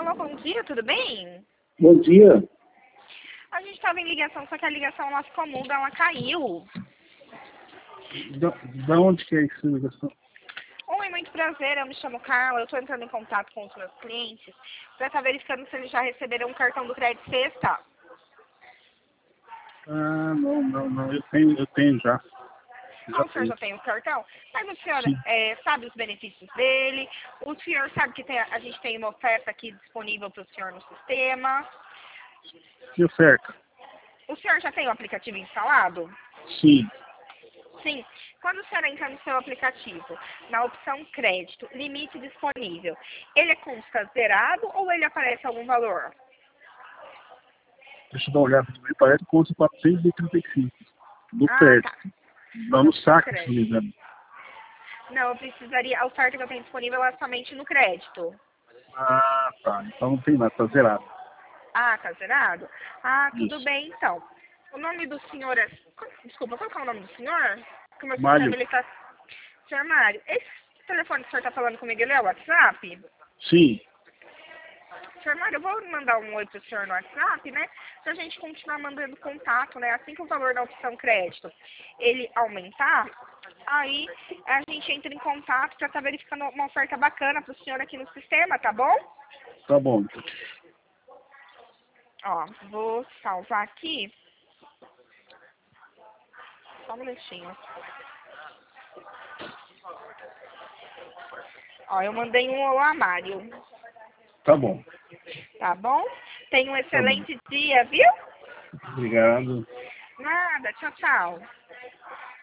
Alô, bom dia, tudo bem? Bom dia. A gente estava em ligação, só que a ligação nossa comum ela caiu. Da onde que é essa ligação? Oi, muito prazer, eu me chamo Carla, eu estou entrando em contato com os meus clientes para estar verificando se eles já receberam um cartão do Crédito Sexta. Ah, não. Eu tenho já. Ah, o senhor já tem o cartão? Mas o senhor Sim. sabe os benefícios dele? O senhor sabe que a gente tem uma oferta aqui disponível para o senhor no sistema? Deu certo? O senhor já tem o aplicativo instalado? Sim. Sim. Quando o senhor entra no seu aplicativo, na opção crédito, limite disponível, ele consta zerado ou ele aparece algum valor? Deixa eu dar uma olhada. Me parece que conta 435 no Ah, crédito. tá. Não no No saque, se não me crédito. engano. Não, eu precisaria, a oferta que eu tenho disponível é somente no crédito. Ah, tá. Então não tem nada, tá zerado. Ah, tá zerado? Ah, tudo Isso. bem então. O nome do senhor é... Desculpa, qual que é o nome do senhor? Que o meu sistema, Mário? ele tá... Senhor Mário, esse telefone que o senhor tá falando comigo, ele é o WhatsApp? Sim. Senhor Mário, eu vou mandar um oi pro senhor no WhatsApp, né? Pra gente continuar mandando contato, né? Assim que o valor da opção crédito ele aumentar, aí a gente entra em contato pra estar verificando uma oferta bacana pro senhor aqui no sistema, tá bom? Tá bom. Ó, vou salvar aqui. Só um minutinho. Ó, eu mandei um olá, Mário. Tá bom. Tá bom? Tenha um Tá bom. excelente dia, viu? Obrigado. Nada, tchau, tchau.